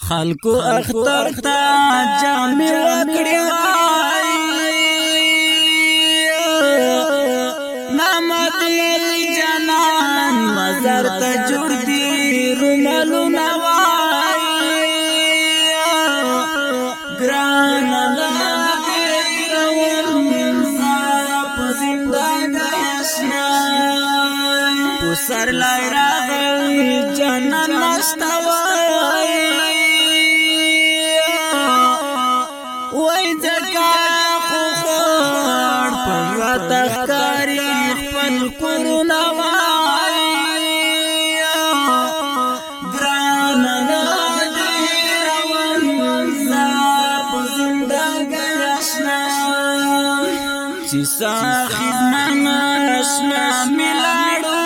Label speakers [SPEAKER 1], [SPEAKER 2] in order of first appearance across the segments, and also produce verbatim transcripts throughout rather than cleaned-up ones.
[SPEAKER 1] خلکو اختر تا جامع وکړی نامدی جنان مزار ته جوړ دی رومالو نوای ګران نامدی روان صاحب زندګی آشنا پسر لای راغی جنان مستوای وای ځکه خو خور په تخکاری خپل کورونه وای ګران نادي روان صاحب زندګی آشنا چې صاحب مانا آشنا ملاړو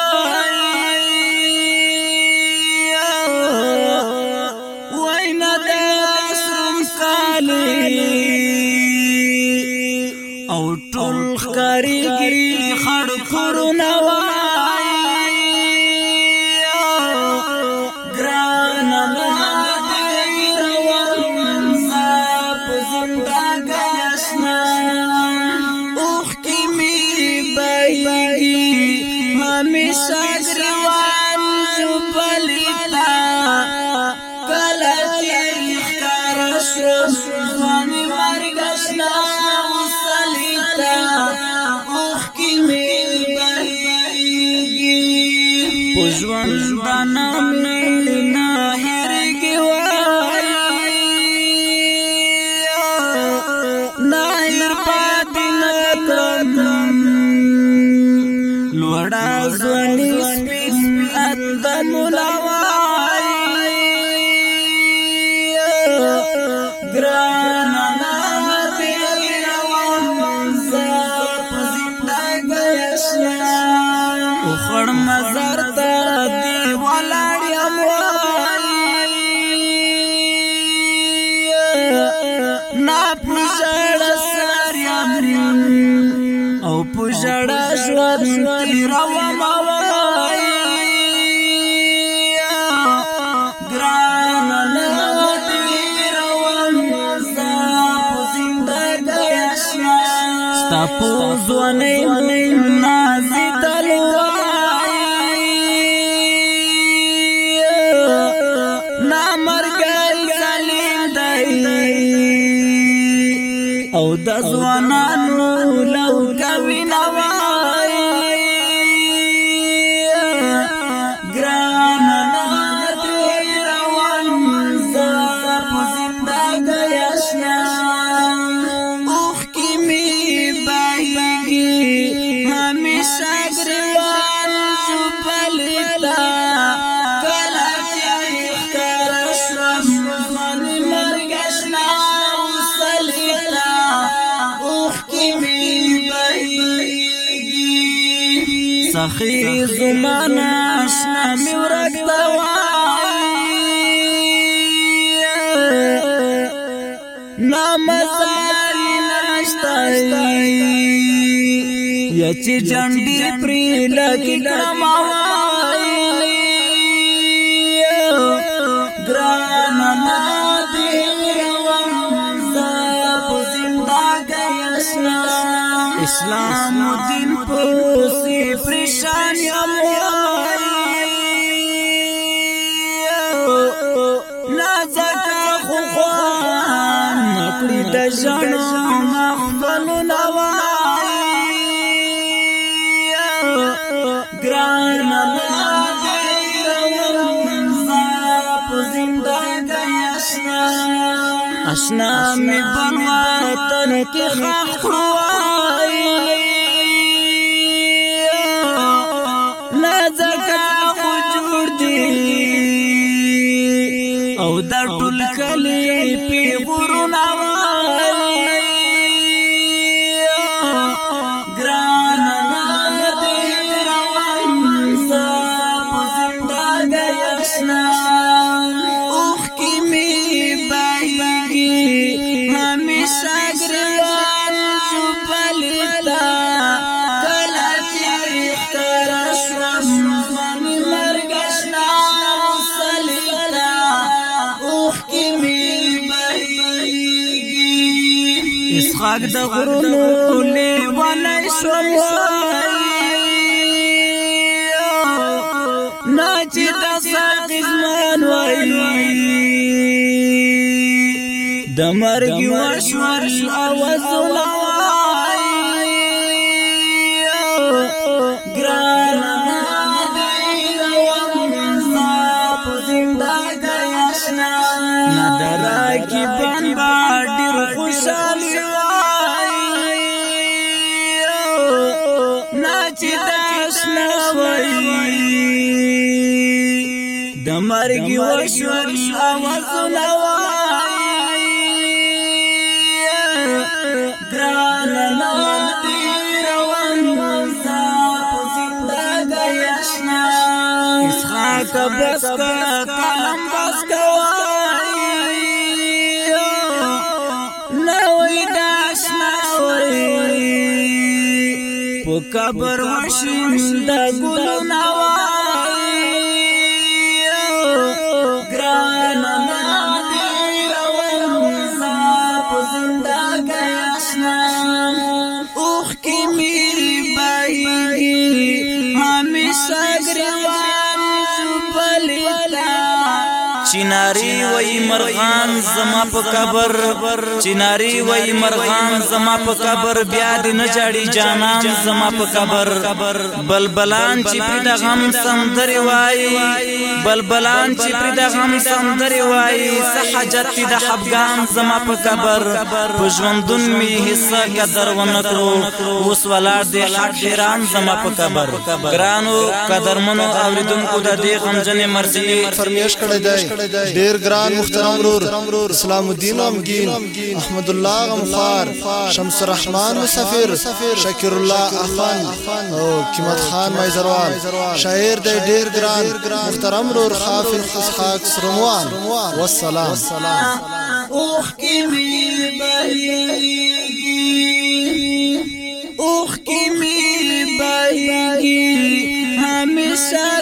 [SPEAKER 1] وای نه د سرم کالی او ټول خکاریږي خړ کورونه وای ګران نادي روان صاحب زندګی آشنا اوخ کی می بایږي همیشه ګروان چوپلیتا کله چې ښکار شو ځواني مرګ آشنا پوجوان دانم نه هرګي وای نایر پاتین کړم لوړا ځواني سپین اندن مولوای ګران نامدی روان صاحب زندګی آشنا خړ مزار ته دی ولاړ یم وای نا پوجړ سر یم او پوجړ ژوند تیروم وای ګران نادي روان صاحب زندګی آشنا ستا په ځوانۍ نازي او د ځوانانو لو کوي نوای ګران نادي روان صاحب زندګی آشنا اوخ کی می بایږي همیشه ګروان چوپلیتا کله چې ښکار شوم ځواني مرګ آشنا سخی زمانه آشنا می ورکتا وای نامزاری نشتای یا چی جنڈی پری لگی کرم وای گران نادی روان صاحب زندگی آشنا اسلام و دین پوسی پریشان یم وای نازکا خو خوان نکړي د ژوند مخبلونه وای ګران نادي روان صاحب زندګی آشنا آشنا می بن وطن کې خاک وای او د ټول کلی په غرونه وای ګران نادي روان صاحب زندګی آشنا اوخ کی می بایږي همیشه ګروان چوپلیتا کله چې ښکار شوم ځواني مرګ آشنا اسحاق د غرونو لیوانی شوم ناچی د ساقی زمان وای د مرګ وشور اوازونه وای ګران کی بن با ډیر خوشالي وای ناچ داشنا وای د مرګ وشول اوازونه وای ګران نادي روان صاحب زندګي آشنا اسحاق بس کا کلم بس کا قبر وشین د ګلونه وای ګران نادي روان صاحب زندګي آشنا اوخ کی میری بایږي همیشه ګریوان پلیتا چناری وای مرغان زما په قبر چناری وای مرغان زما په قبر بیا دې نه جاړي جانان زما په قبر بلبلان چې پر د غم سندري وای بلبلان چې پر د غم سندري وای صحجت د حبغان زما په قبر په ژوندون می حصہ قدر ونکړو اوس ولار دې حق حیران زما په قبر ګرانو قدرمنو اوریدونکو د دې غمجن مرزي
[SPEAKER 2] فرمیش کړی دی ډیر ګران محترم رور اسلام الدین امگین احمد الله غمخار شمس الرحمن مسافر شکر الله اخان او قیمت خان مایزروان شاعر دی ډیر ګران محترم رور حافظ اسحاق سرموان والسلام
[SPEAKER 1] اوخ کی می بهیږي اوخ کی می بهیږي همیشه